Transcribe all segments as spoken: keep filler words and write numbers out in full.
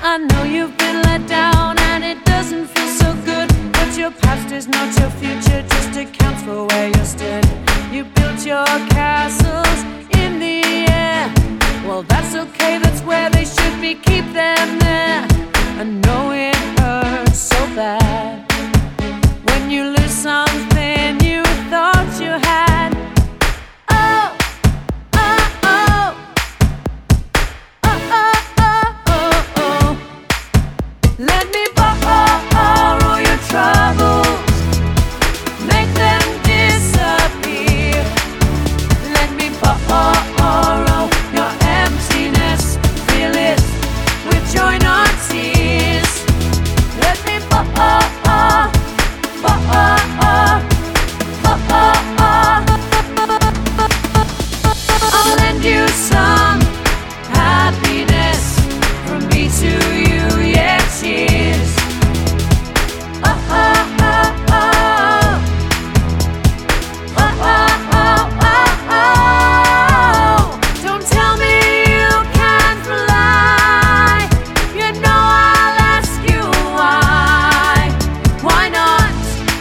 I know you've been let down and it doesn't feel so good, but your past is not your future, just accounts for where you stood. You built your castles in the air. Well, that's okay, that's where they should be, keep them there. I know it hurts so bad when you lose something you thought you had. Oh, oh, oh, oh, oh, oh, oh. Let me borrow your troubles, make them disappear. Let me borrow your emptiness, fill it with joy, not tears. Let me borrow, borrow, borrow. I'll lend you some happiness from me to you, yeah, cheers. Oh, oh, oh, oh. Oh, oh, oh, oh, oh. Don't tell me you can't fly. You know I'll ask you why. Why not?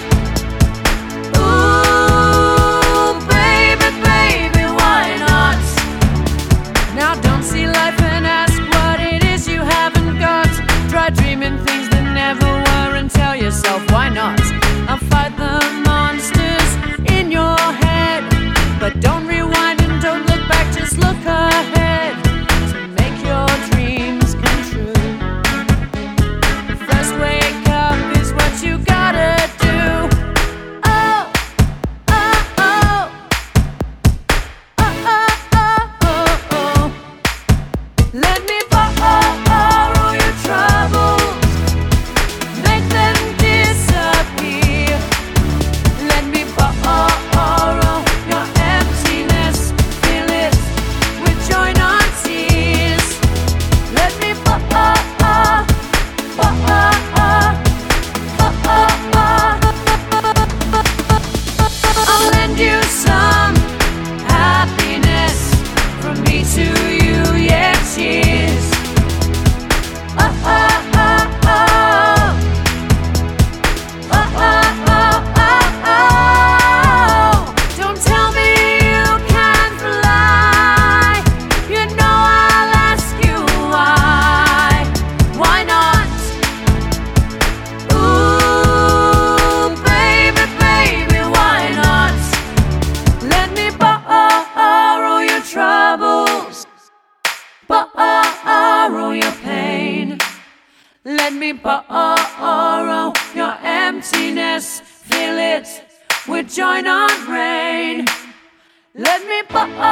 Ooh, baby, baby, why not? Now don't see life and ask what it is you haven't got. Try dreaming things that never were and tell yourself, why not? I'll fight the monsters in your head, but don't rewind and don't look back, just look ahead to make your dreams come true. First wake up is what you gotta do. Oh, oh, oh. Oh, oh, oh, oh, oh. Let me borrow your troubles, make them disappear. Let me borrow your emptiness, fill it with joy, not tears. Let me borrow, borrow, I'll lend you some happiness from me to you, yeah, cheers. Oh, oh, oh, oh. Oh, oh, oh, oh, oh. Don't tell me you can't fly. You know I'll ask you why. Why not? Ooh, baby, baby, why not? Let me borrow your troubles, borrow your pain. Let me borrow your emptiness, fill it with joy, not rain. Let me borrow